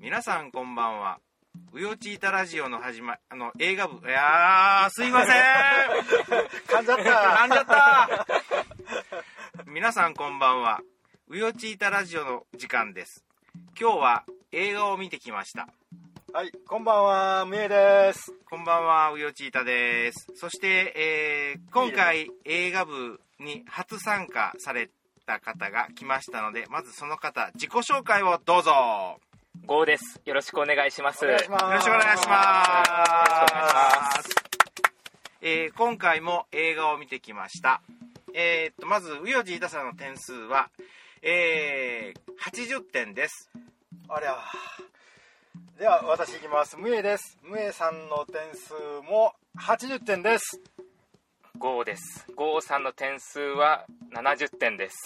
皆さんこんばんは。うよちいたラジオの映画部、すいません噛んじゃった皆さんこんばんは。うよちいたラジオの時間です。今日は映画を見てきました。 はい、こんばんは、みえです。 こんばんは、うよちいたです。そして、今回映画部に初参加された方が来ましたので、まずその方自己紹介をどうぞ。 ゴーです。よろしくお願いします。 よろしくお願いします。今回も映画を見てきました。まずうよちいたさんの点数は、80点です。 ありゃ。では私いきます。むえです。むえさんの点数も80点です。 ゴーです。ゴーさんの点数は70点です。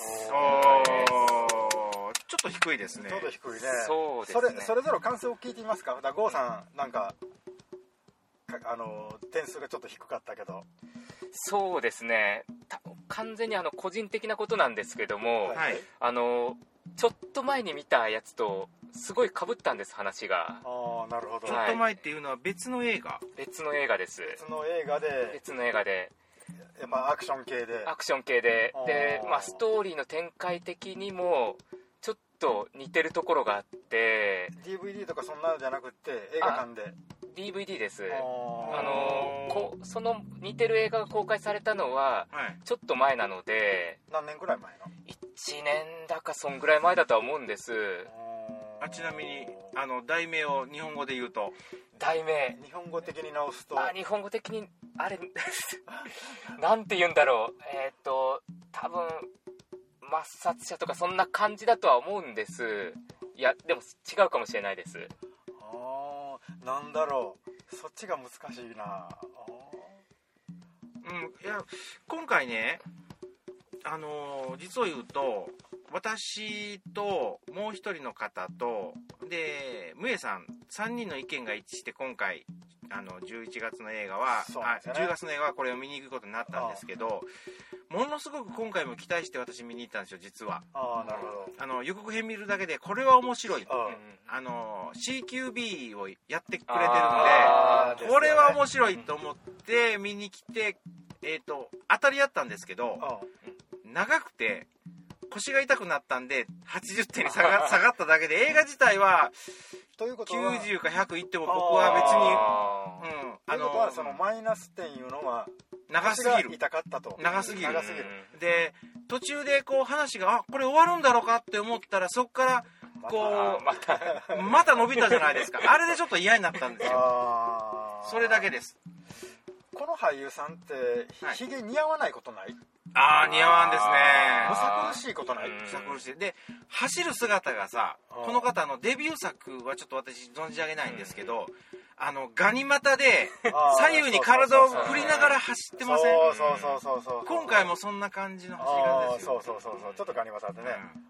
ちょっと低いですね。 ちょっと低いね。 そうですね。 それぞれ感想を聞いてみますか。ゴーさんなんか点数がちょっと低かったけど。 そうですね。完全に個人的なことなんですけども、 はい、 ちょっと前に見たやつとすごい被ったんです、話が。 ああ、なるほど。 ちょっと前っていうのは別の映画？ 別の映画です。 別の映画でやっぱアクション系で、で、ストーリーの展開的にもちょっと似てるところがあって、 DVD とかそんなのじゃなくって映画館で。 DVD です。その似てる映画が公開されたのはちょっと前なので、 何年くらい前の ？1年だかそんぐらい前だとは思うんです。 ちなみに題名を日本語で言うと、 題名日本語的に直すと、 日本語的にあれなんて言うんだろう、多分抹殺者とかそんな感じだとは思うんです。いやでも違うかもしれないです。 なんだろう、そっちが難しいな。 いや今回ね、実を言うと私ともう一人の方とでむえさん3人の意見が一致して、今回11月の映画は、10月の映画はこれを見に行くことになったんですけど、ものすごく今回も期待して私見に行ったんですよ、実は。 なるほど。 予告編見るだけでこれは面白い、CQB をやってくれてるので、これは面白いと思って見に来て、当たり合ったんですけど、長くて腰が痛くなったんで80点に下がっただけで、映画自体は90か100いっても僕は別に、 ということはそのマイナス点いうのは長すぎる、 痛かったと。 長すぎるで、途中でこう話がこれ終わるんだろうかって思ったら、そこからこうまた伸びたじゃないですか。あれでちょっと嫌になったんですよ。それだけです。 この俳優さんってひげ似合わないことない？ 似合わんですね。 むさ苦しいことない？ むさ苦しい。で、走る姿がさ、この方デビュー作はちょっと私存じ上げないんですけど、ガニ股で左右に体を振りながら走ってません？ そう。 今回もそんな感じの走り方ですよ。 そう。ちょっとガニ股でね。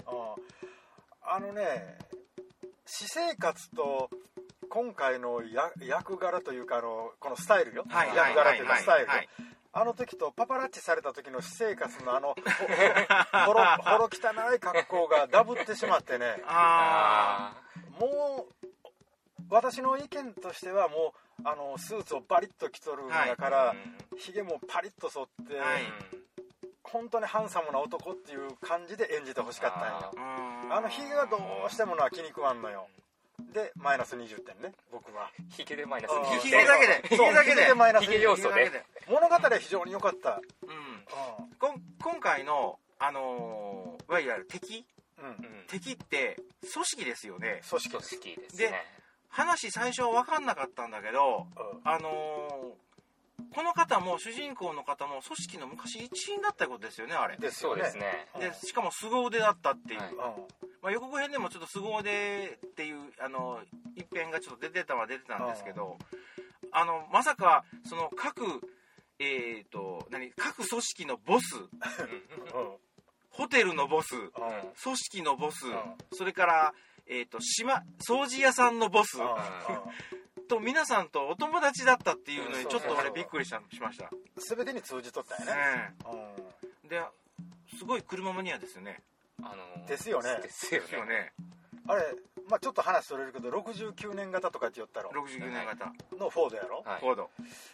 私生活と今回の役柄というかこのスタイルよ。役柄というかスタイル。時とパパラッチされた時の私生活のほろ汚い格好がダブってしまってね。もう私の意見としてはもうスーツをバリッと着とるんだから、ひげもパリッと剃って、本当にハンサムな男っていう感じで演じてほしかったんよ。ひげがどうしても気に食わんのよ。でマイナス20点ね、僕は。 ひげでマイナス20点。 ひげだけでマイナスひげ要素で。 物語は非常に良かった。 今回のいわゆる敵って組織ですよね。 組織ですね。 で話最初は分かんなかったんだけど、この方も主人公の方も組織の昔一員だったことですよね、あれ。 そうですね。 でしかも凄腕だったっていう、予告編でもちょっと凄腕っていう一編がちょっと出てたんですけど、まさかその各組織のボスホテルのボス、組織のボス、それから掃除屋さんのボスと皆さんとお友達だったっていうのにちょっと俺びっくりしました。 全てに通じとったよね。ですごい車マニアですよね。 ですよね。 ですよね。 あれまあちょっと話それるけど69年型とかって言ったろ 69年型のフォードやろ、 はい、 フォード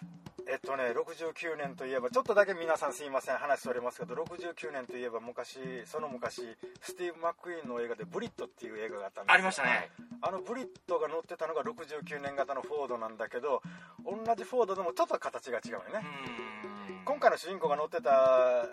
69年といえばちょっとだけ皆さんすいません話それますけど69年といえばその昔スティーブ・マックイーンの映画でブリットっていう映画があったんですよ。 ありましたね。 ブリットが乗ってたのが69年型のフォードなんだけど同じフォードでもちょっと形が違うよね。今回の主人公が乗ってた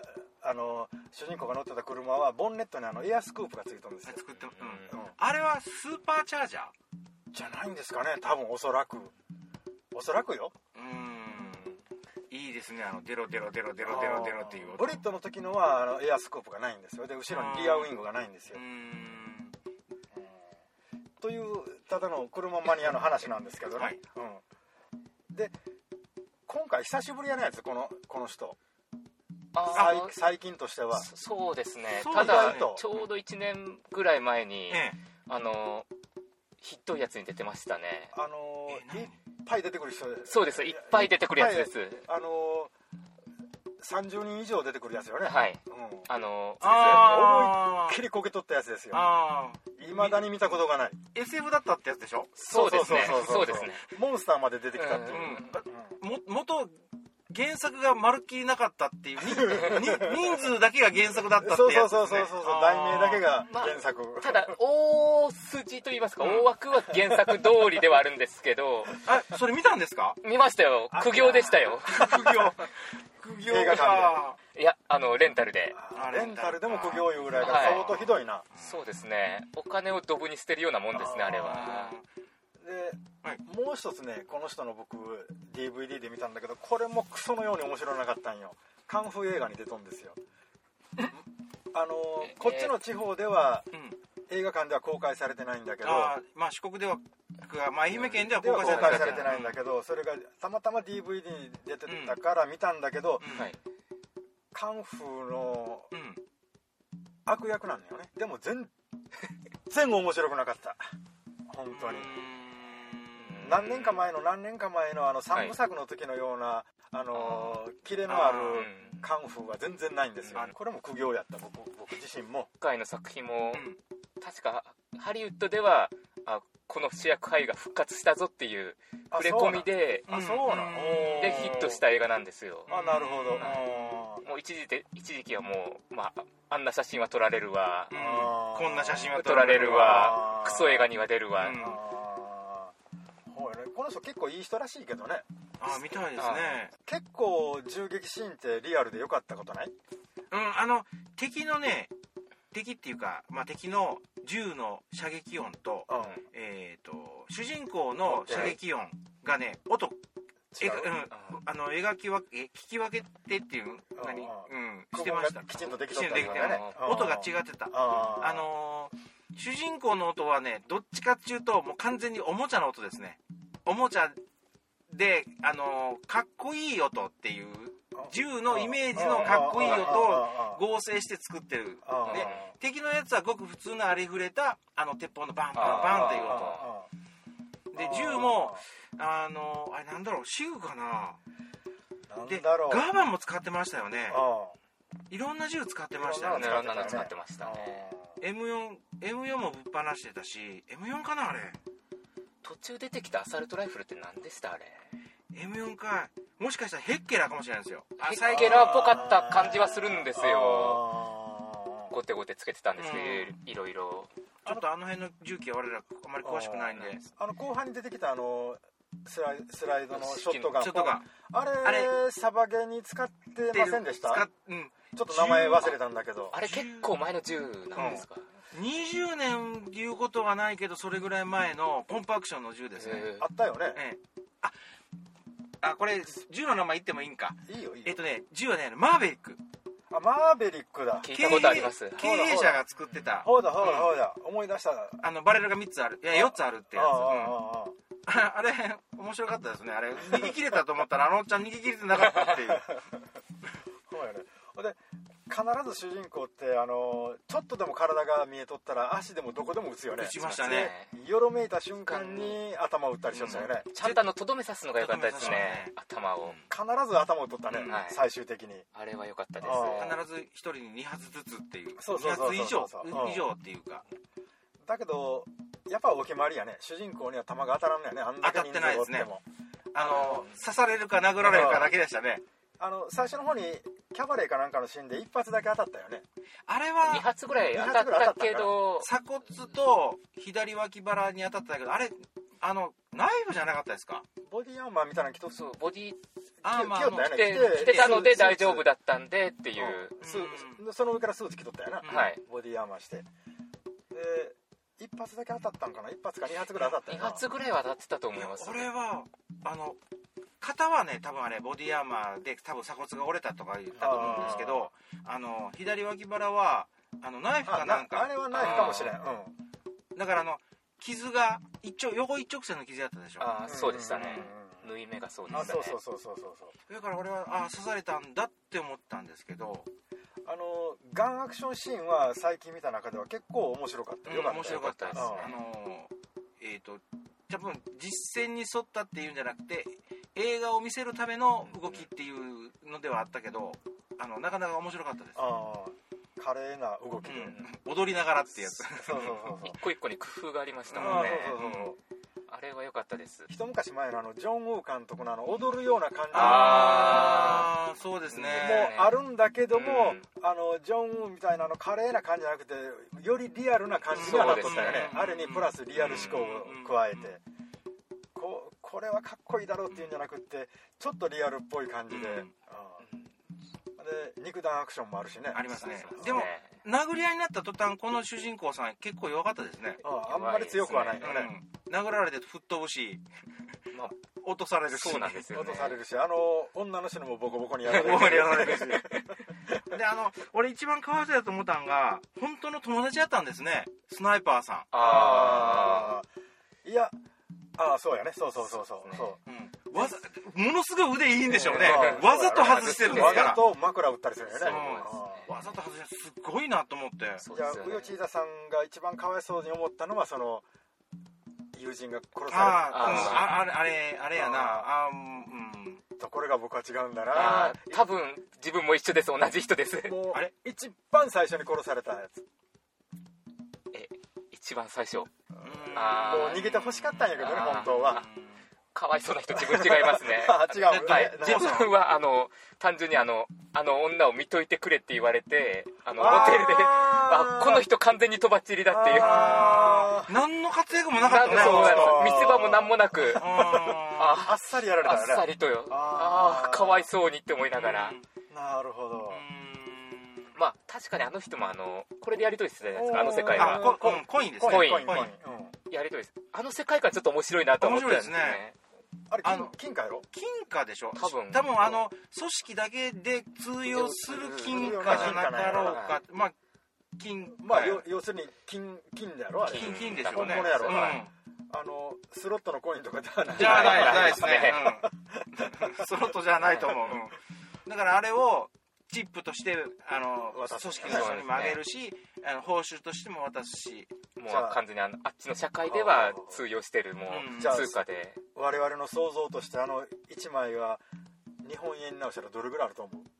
車はボンネットにエアスクープがついてるんですよ。 あれはスーパーチャージャーじゃないんですかね。多分おそらくよ。 いいですね。デロデロっていう音。 ブリットの時のはエアスクープがないんですよ。で後ろにリアウィングがないんですよ。というただの車マニアの話なんですけどね、はいで今回久しぶりやないやつこの人最近としては。 そうですね。ただちょうど1年ぐらい前に、ひどいやつに出てましたね。 いっぱい出てくる人で。 そうです、いっぱい出てくるやつです。 30人以上出てくるやつよね。 はい、 思いっきりこけとったやつですよ。未だに見たことがない。 SF だったってやつでしょ。 そうですね。 モンスターまで出てきたっていう、 元原作がまるっきりなかったっていう人数だけが原作だったってやつですね。 そう題名だけが原作、 ただ大筋といいますか、大枠は原作通りではあるんですけどそれ見たんですか。 見ましたよ。苦行でしたよ。 苦行映画館で。いやレンタルで。 レンタルでも苦行いうぐらいから相当ひどいな。 そうですね。お金をドブに捨てるようなもんですね、あれは。 で、もう一つね、この人の僕 DVD で見たんだけど、これもクソのように面白なかったんよ。カンフー映画に出とんですよ。こっちの地方では、映画館では公開されてないんだけど、 四国では、愛媛県では公開されてないんだけど、それがたまたま DVD に出てたから見たんだけど、カンフーの悪役なんだよね。でも全然面白くなかった、本当に。何年か前の3部作の時のようなキレのあるカンフーは全然ないんですよ。これも苦行やった。僕自身も。 今回の作品も、確かハリウッドではこの主役俳優が復活したぞっていう触れ込みででヒットした映画なんですよ。 なるほど。 もう一時期はもう、あんな写真は撮られるわ、 こんな写真は撮られるわ、クソ映画には出るわ。 この人結構いい人らしいけどね。 みたいですね。 結構銃撃シーンってリアルで良かったことない？ 敵っていうか、敵の銃の射撃音と、主人公の射撃音がね、音聞き分けてっていうしてました。 きちんとできとったんだね。 音が違ってた。主人公の音はね、どっちかっていうともう完全におもちゃの音ですね。おもちゃでかっこいい音っていう銃のイメージのかっこいい音を合成して作ってる。で敵のやつはごく普通のありふれた鉄砲のバンバンバンっていう音で、銃もあれなんだろう、シグかな。でガーバンも使ってましたよね。いろんな銃使ってましたよね。 いろんなの使ってましたね。 M4 もぶっ放してたし、 M4 かなあれ。 途中出てきたアサルトライフルって何でしたあれ。 M4 か、もしかしたらヘッケラーかもしれないですよ。 ヘッケラーっぽかった感じはするんですよ。ゴテゴテつけてたんですけど、いろいろ。 ちょっと辺の銃器は我らあまり詳しくないんで。 後半に出てきたスライドのショットガン、あれサバゲーに使ってませんでした？ちょっと名前忘れたんだけど。 あれ結構前の銃なんですか ？20年いうことはないけど、それぐらい前のポンプアクションの銃ですね。 あったよね。 これ銃の名前言ってもいいんか。 いいよ。 銃はね、マーベリック。 マーベリックだ。 聞いたことあります。 経営者が作ってた。 ほうだ思い出した。 バレルが3つある、いや4つあるってやつ。あれ面白かったですね。あれ逃げ切れたと思ったらおっちゃん逃げ切れてなかったっていう。 そうやね。で必ず主人公ってちょっとでも体が見えとったら足でもどこでも撃つよね。 撃ちましたね。 よろめいた瞬間に頭を打ったりしましたよね。 ちゃんととどめ刺すのが良かったですね。頭を必ず頭を取ったね、最終的に。あれは良かったです。 必ず1人に2発ずつっていう。 そう 2発以上っていうか。 だけどやっぱお決まりやね。主人公には弾が当たらんのやね。あんだけ人数おっても。 刺されるか殴られるかだけでしたね。 最初の方にキャバレーかなんかのシーンで一発だけ当たったよね。 あれは 2発ぐらい当たったけど、 鎖骨と左脇腹に当たったけど、あれナイフじゃなかったですか？ ボディアーマーみたいなの着とそうボディアーマーの着てたので大丈夫だったんでっていう、 その上からスーツ着とったよな、 はい、 ボディアーマーして、で一発だけ当たったんかな、一発か2発ぐらい当たったよな。 2発ぐらいは当たってたと思います。 これは肩はね、多分あれボディアーマーで多分鎖骨が折れたとか言ったと思うんですけど、左脇腹はナイフかなんか、 あれはナイフかもしれん、 だから傷が横一直線の傷だったでしょ。 そうでしたね、縫い目がそうでしたね。 そうだから俺は刺されたんだって思ったんですけど、 ガンアクションシーンは最近見た中では結構面白かった。 面白かったです。多分実践に沿ったっていうんじゃなくて映画を見せるための動きっていうのではあったけど、なかなか面白かったです。 華麗な動きで、 踊りながらってやつ。 一個一個に工夫がありましたもんね。あれは良かったです。 一昔前のジョン・ウー監督の踊るような感じそうですね、 もあるんだけども、ジョン・ウーみたいな華麗な感じじゃなくてよりリアルな感じにはなっとったよね。あれにプラスリアル思考を加えて、これはかっこいいだろうっていうんじゃなくてちょっとリアルっぽい感じで、で肉弾アクションもあるしね。 ありますね。でも殴り合いになった途端この主人公さん結構弱かったですね。 あんまり強くはないよね。 殴られて吹っ飛ぶし、落とされるし。 そうなんですよね。 落とされるし、女の人にもボコボコにやられるし。で俺一番かわいそうだと思ったんが本当の友達やったんですね、スナイパーさん。 いや、そうやね。そう、 ものすごい腕いいんでしょうね。わざと外してるんですから。 わざと枕打ったりするよね。 わざと外してすっごいなと思って。 じゃあウヨチーザさんが一番かわいそうに思ったのはその友人が殺されあれやな。 ところが僕は違うんだな。 多分自分も一緒です。同じ人です。 もう一番最初に殺されたやつ。 一番最初。もう逃げて欲しかったんやけどね、本当は。 かわいそうな人自分違いますね。 違う。 はい。自分は単純に女を見といてくれって言われてホテルでこの人完全にとばっちりだっていう。 何の活躍もなかったね。 見せ場も何もなくあっさりやられたね。 あっさりとよ。かわいそうにって思いながら。 なるほど。 まあ確かにあの人もこれでやりとりしてたじゃないですか。あの世界はコインですね。 コインやりとりです。あの世界観ちょっと面白いなと思ってたんですね。 あれ金貨やろ？金貨でしょ。 多分組織だけで通用する金貨じゃなかろうか。まあ要するに金だろあれ。 金ですよね。 本物やろ。スロットのコインとかじゃないですね。スロットじゃないと思う。だからあれをチップとして組織の人にもあげるし、報酬としても渡すし、 もう完全にあっちの社会では通用してるもう通貨で。 我々の想像として1枚は日本円に直したらどれぐらいあると思う？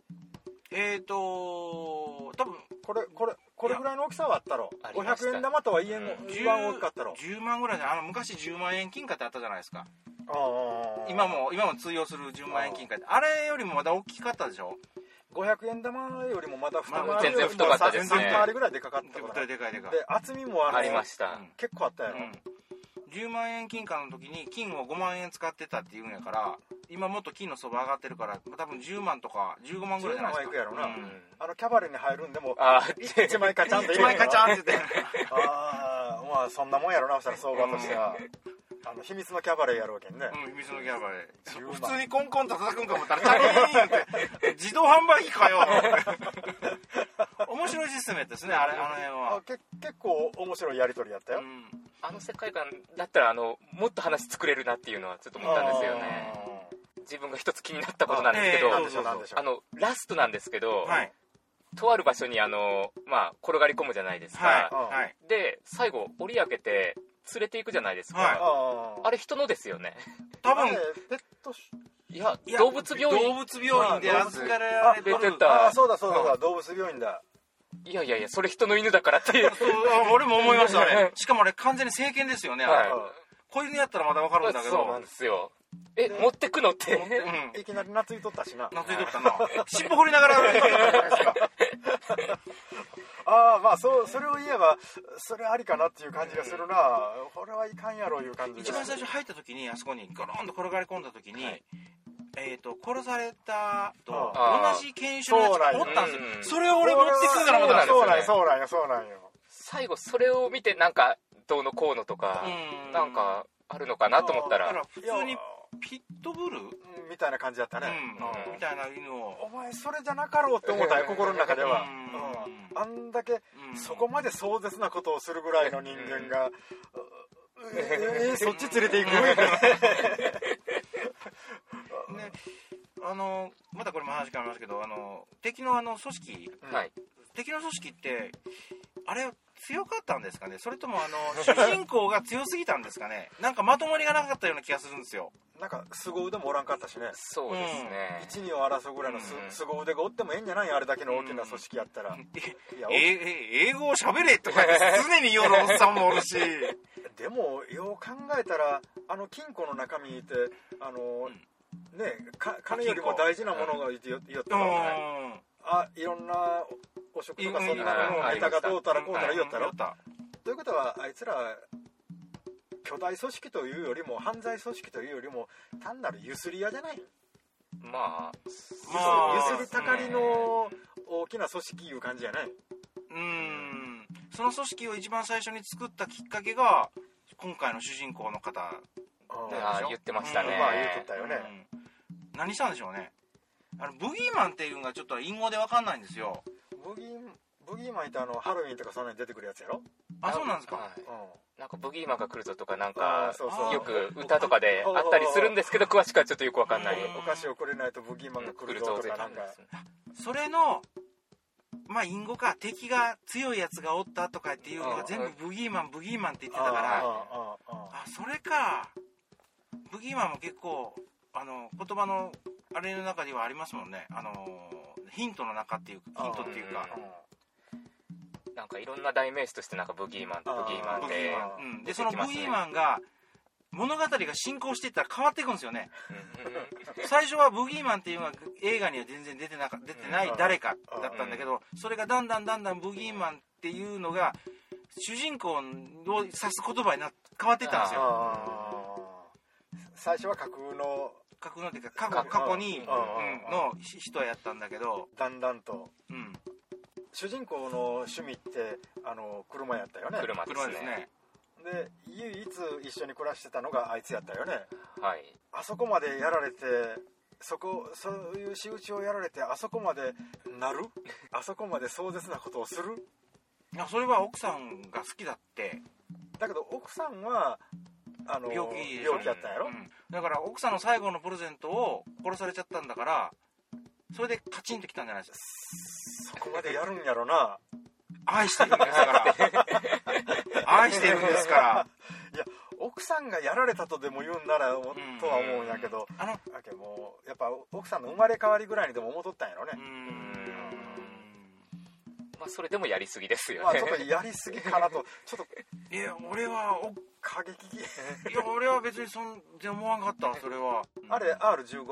多分これぐらいの大きさはあったろ。500円玉とは言わん大きかったろ。 10万ぐらいで昔10万円金貨ってあったじゃないですか。今も通用する10万円金貨ってあれよりもまだ大きかったでしょ。 500円玉よりもまだ全然太かったですね。 3回りぐらいでかかったから。 でかい。で厚みもありました。 結構あったやろ。 10万円金貨の時に金を5万円使ってたっていうんやから、今もっと金の相場上がってるから多分10万とか15万ぐらいじゃないですか。10万はいくやろな。キャバレーに入るんでも1枚カチャンと 1枚カチャンって言ってまあそんなもんやろな。そしたら相場としては秘密のキャバレーやるわけね。 秘密のキャバレー普通にコンコンと叩くんか思ったらチャリーンって自動販売機かよ。面白いシステムやったですね、あの辺は。 結構面白いやり取りやったよ。 あの世界観だったらもっと話作れるなっていうのはちょっと思ったんですよね。自分が一つ気になったことなんですけど、ラストなんですけど、とある場所に転がり込むじゃないですか。で最後檻開けて連れていくじゃないですか。あれ人のですよね。 多分ペットいや動物病院で預かられてた。 そうだ動物病院だ。 いやそれ人の犬だからっていうそう俺も思いましたね。しかもあれ完全に成犬ですよね、 はい子犬やったらまだ分かるんだけど。 そうなんですよ。持ってくのっていきなり懐いとったしな。 懐いとったな。尻尾掘りながら懐いとったじゃないですか。 ああ、まあそれを言えばそれありかなっていう感じがするな。これはいかんやろいう感じ。 一番最初入った時にあそこにゴロンと転がり込んだ時に、殺されたと同じ犬種のやつがおったんですよ。それを俺持ってくるから思ったんですよね。 そうなんよ。 最後それを見てなんかどうのこうのとかなんかあるのかなと思ったら、 普通にピットブルみたいな感じだったね、 みたいな犬を。 お前それじゃなかろうって思ったよ心の中では。あんだけそこまで壮絶なことをするぐらいの人間がそっち連れていくね、またこれも話変わりますけど、敵の組織、敵の組織ってあれ強かったんですかね、それとも主人公が強すぎたんですかね。なんかまともりがなかったような気がするんですよ。 なんか凄腕もおらんかったしね。 そうですね、 一二を争うぐらいの凄腕がおってもええんじゃない、あれだけの大きな組織やったら。 英語を喋れとか常に言うのおっさんもおるしでもよう考えたら金庫の中身って金よりも大事なものが言ったろうね。いろんな汚職とかそんなものをネタがどうたらこうたら言ったろ。ということはあいつら巨大組織というよりも犯罪組織というよりも単なるゆすり屋じゃない。ゆすりたかりの大きな組織いう感じじゃない。 その組織を一番最初に作ったきっかけが今回の主人公の方言ってましたね。 言うとったよね。 何したんでしょうね。ブギーマンっていうのがちょっと隠語で分かんないんですよ。 ブギーマンってハロウィンとかそんなに出てくるやつやろ。 そうなんですか。 なんかブギーマンが来るぞとかなんかよく歌とかであったりするんですけど、詳しくはちょっとよく分かんない。 お菓子をくれないとブギーマンが来るぞとかなんか。 それの隠語か、敵が強いやつがおったとかっていうのが全部ブギーマンって言ってたから、それか。ブギーマンも結構言葉のあれの中にはありますもんね。ヒントの中っていうか、ヒントっていうか、 なんかいろんな代名詞としてなんかブギーマンってでそのブギーマンが物語が進行していったら変わっていくんですよね。最初はブギーマンっていうのは映画には全然出てない誰かだったんだけど、それがだんだんブギーマンっていうのが主人公を指す言葉に変わっていったんですよ。 最初は架空のっていうか過去にの人やったんだけど、 だんだんと、主人公の趣味って車やったよね。 車ですね。 で唯一一緒に暮らしてたのがあいつやったよね。 はい。 あそこまでやられてそういう仕打ちをやられてあそこまでなるあそこまで壮絶なことをする。 それは奥さんが好きだって。 だけど奥さんは病気やったんやろ、 だから奥さんの最後のプレゼントを殺されちゃったんだから、それでカチンときたんじゃないですか。 そこまでやるんやろな。 愛してるんですから愛してるんですから。 いや奥さんがやられたとでも言うんならとは思うんやけど、もうやっぱ奥さんの生まれ変わりぐらいにでも思っとったんやろね。 それでもやりすぎですよね。 ちょっとやりすぎかなとちょっと。 いや俺は過激。 いや俺は別にそんで思わんかった。それはあれ R15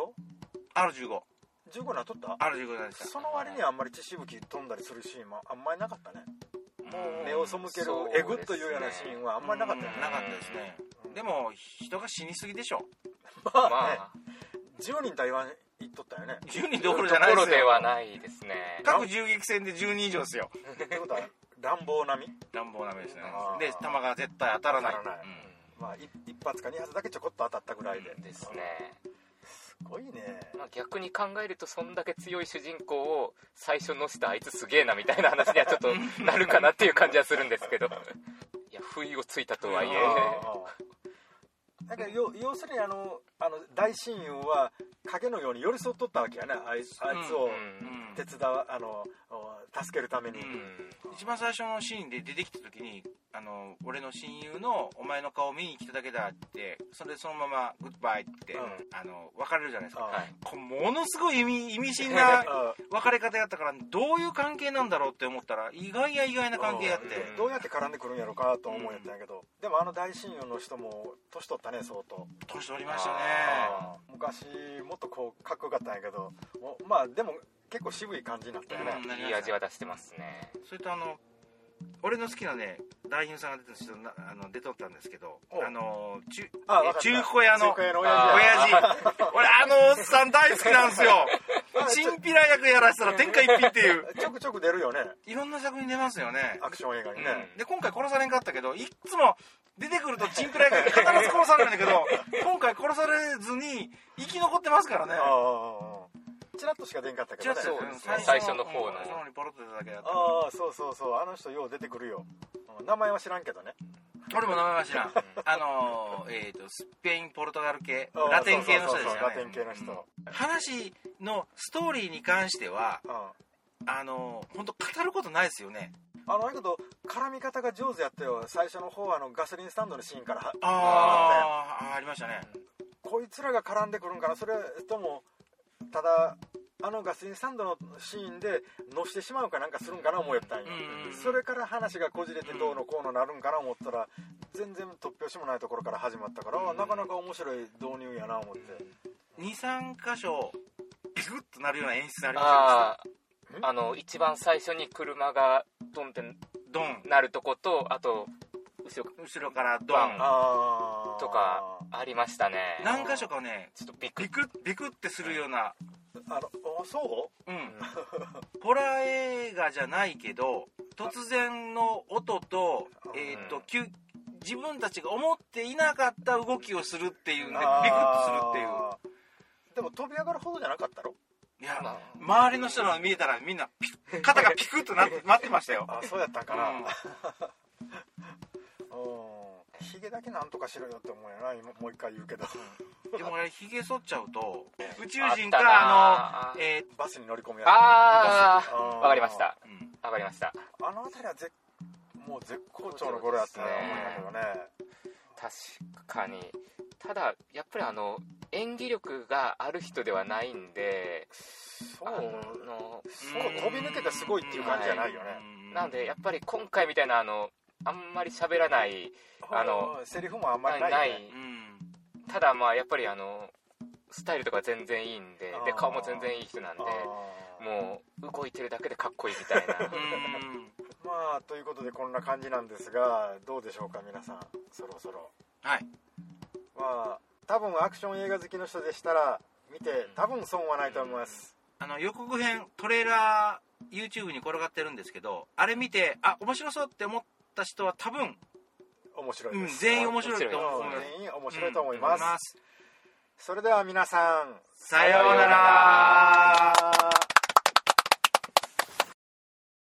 なっとった。 R15 でした。 その割にはあんまり血しぶき飛んだりするシーンもあんまりなかったね。目を背けるエグというようなシーンはあんまりなかったよね。 なかったですね。でも人が死にすぎでしょ。 10人とは言っとったよね。 10人どころじゃないですよ。 どころではないですね。 各銃撃戦で10人以上ですよ。 ってことは乱暴並みですね。で弾が絶対当たらない。 一発か2発だけちょこっと当たったぐらいでですね。 すごいね。 逆に考えるとそんだけ強い主人公を最初のしたあいつすげえなみたいな話にはちょっとなるかなっていう感じはするんですけど。いや不意をついたとはいえ。 だから要するに大親友は影のように寄り添っとったわけやね。あいつを手伝助けるために、 一番最初のシーンで出てきた時に俺の親友のお前の顔を見に来ただけだってそのままグッバイって、別れるじゃないですか、ものすごい意味深な別れ方やったからどういう関係なんだろうって思ったら意外な関係やって、 どうやって絡んでくるんやろうかと思うんやったんやけど、でも大親友の人も年取ったね、相当年取りましたね。 昔もっとこうかっこよかったんやけど、まあでも結構渋い感じになったよね、 いい味は出してますね。 それと俺の好きなね男優さんが出とったんですけど、中古屋の親父俺おっさん大好きなんですよチンピラ役やらせたら天下一品っていうちょくちょく出るよね、 いろんな作品出ますよね、 アクション映画にね、 で今回殺されんかったけどいっつも出てくるとチンピラ役必ず殺されるんだけど今回殺されずに生き残ってますからね。 チラッとしか出んかったけどね、 最初の方のポロッと出ただけだった。 そうあの人よう出てくるよ、名前は知らんけどね、 俺も名前は知らんスペインポルトガル系ラテン系の人ですよね。 ラテン系の人、 話のストーリーに関しては本当語ることないですよね。 だけど絡み方が上手やったよ。最初の方ガソリンスタンドのシーンからありましたね。 こいつらが絡んでくるんかな、それともただガソリンスタンドのシーンで乗してしまうかなんかするんかな思ったんよ、それから話がこじれてどうのこうのなるんかな思ったら全然突拍子もないところから始まったから、なかなか面白い導入やな思って、 2,3 箇所ビクッとなるような演出ありました。 一番最初に車がドンってなるとこと、あと後ろからドンとかありましたね。 何箇所かねちょっとビクッてするようなそうホラー映画じゃないけど突然の音と自分たちが思っていなかった動きをするっていうんでビクッとするっていう。 でも飛び上がるほどじゃなかったろ。 いや、周りの人が見えたらみんな肩がピクッとなってましたよ。 そうやったんかな。ヒゲだけなんとかしろよって思うよな、今もう一回言うけど。 でもヒゲ剃っちゃうと宇宙人かバスに乗り込むやつ。 わかりました。わかりました。 あの辺りはもう絶好調の頃やったと思うんだけどね。 確かに。ただやっぱり演技力がある人ではないんで、 飛び抜けてすごいっていう感じじゃないよね。 なんでやっぱり今回みたいなあんまり喋らないセリフもあんまりない、 ただまあやっぱりスタイルとか全然いいんで、顔も全然いい人なんで、もう動いてるだけでかっこいいみたいなまあということでこんな感じなんですが、どうでしょうか皆さん、そろそろ。 はい。 まあ多分アクション映画好きの人でしたら見て多分損はないと思います。 予告編トレーラー YouTube に転がってるんですけど、あれ見て面白そうって思った人は多分面白いです、 全員面白いと思います。 全員面白いと思います、それでは皆さんさようなら。